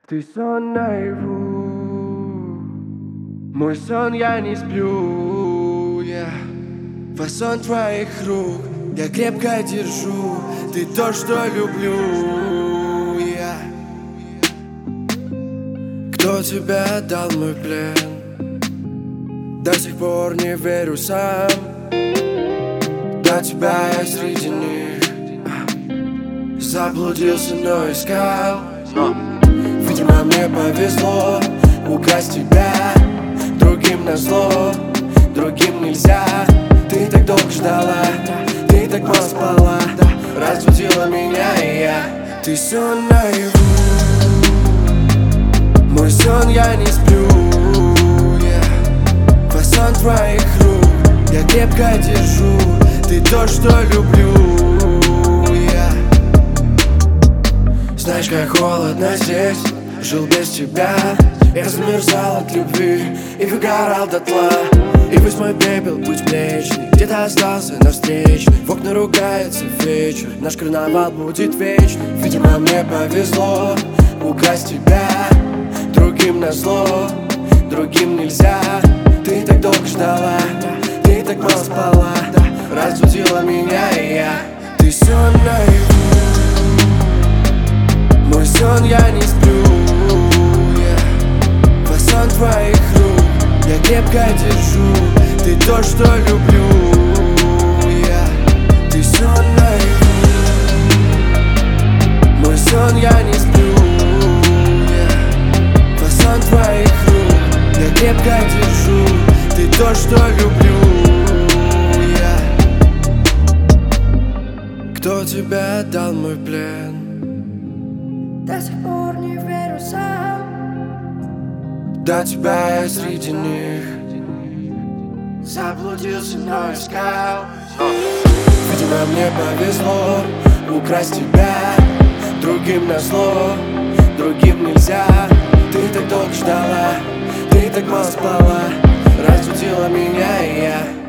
Ты сон наяву, мой сон, я не сплю, фасон твоих рук я крепко держу. Ты то, что люблю я. Кто тебя дал мой плен? До сих пор не верю сам. До тебя я среди них заблудился, но искал. Видимо, мне повезло украсть тебя другим назло, другим нельзя. Ты так долго ждала, ты так мало спала, разбудила меня, и я. Ты сон наяву, мой сон, я не сплю, фасон твоих рук я крепко держу. Ты то, что люблю я. Знаешь, как холодно здесь, жил без тебя. Я замерзал от любви и выгорал дотла. И пусть мой пепел, путь млечный где-то остался навстречный. В окна ругается вечер, наш карнавал будет вечный. Видимо, мне повезло украсть тебя другим назло, другим нельзя. Ты так долго ждала, ты так мало спала, разбудила меня, и я. Ты сон наяву, мой сон, я не сплю, фасон твоих рук я крепко держу. Ты то, что люблю я. Ты сон наяву, мой сон, я не сплю, фасон твоих рук я крепко держу. Ты то, что люблю я. Кто тебя дал мой плен? До сих пор не верю сам. До тебя я среди них заблудился, но искал. Видимо, мне повезло украсть тебя другим назло, другим нельзя. Ты так долго ждала, ты так мало спала, разбудила меня, и я.